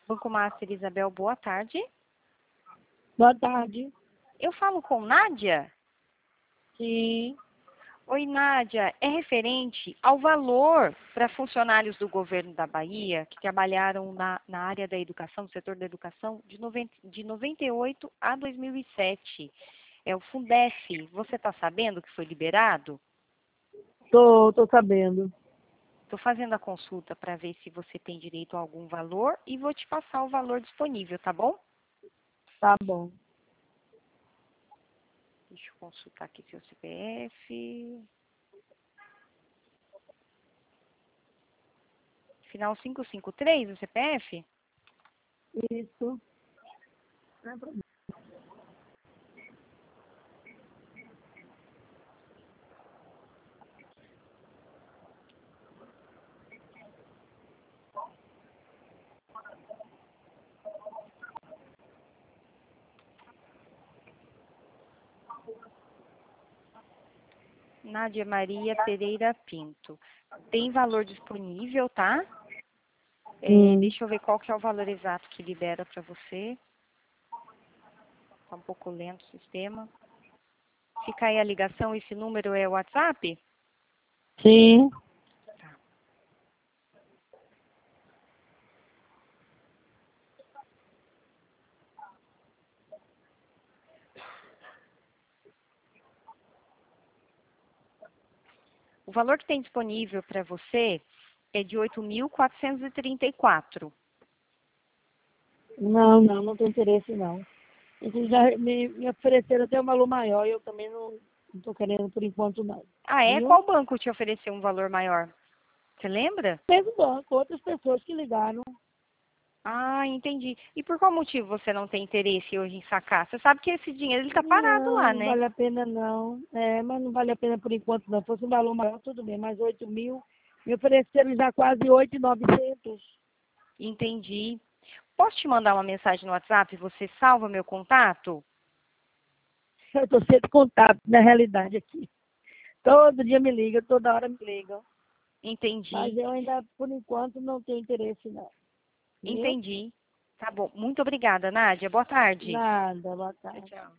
Banco Master, Isabel, boa tarde. Boa tarde. Eu falo com Nádia? Sim. Oi, Nádia. É referente ao valor para funcionários do governo da Bahia que trabalharam na área da educação, no setor da educação, de 98 a 2007. É o Fundef. Você está sabendo que foi liberado? Tô sabendo. Estou fazendo a consulta para ver se você tem direito a algum valor e vou te passar o valor disponível, tá bom? Tá bom. Deixa eu consultar aqui seu CPF. Final 553, o CPF? Isso. Não é problema. Nádia Maria Pereira Pinto. Tem valor disponível, tá? Deixa eu ver qual que é o valor exato que libera para você. Tá um pouco lento o sistema. Fica aí a ligação, esse número é o WhatsApp? Sim. Tá. O valor que tem disponível para você é de 8.434. Não tem interesse não. Eles já me ofereceram até um valor maior e eu também não tô querendo por enquanto não. Ah, é? Viu? Qual banco te ofereceu um valor maior? Você lembra? Mesmo banco, outras pessoas que ligaram. Ah, entendi. E por qual motivo você não tem interesse hoje em sacar? Você sabe que esse dinheiro ele tá parado lá, Não né? vale a pena não. É, mas não vale a pena por enquanto não. Se fosse um valor maior, tudo bem, mas 8.000, me ofereceram já quase 8.900. Entendi. Posso te mandar uma mensagem no WhatsApp? Você salva meu contato? Eu estou sendo contato na realidade aqui. Todo dia me liga, toda hora me ligam. Mas Entendi. eu ainda, por enquanto, não tenho interesse não. Viu? Entendi. Tá bom. Muito obrigada, Nádia. Boa tarde. Nada, boa Tchau, tarde. tchau.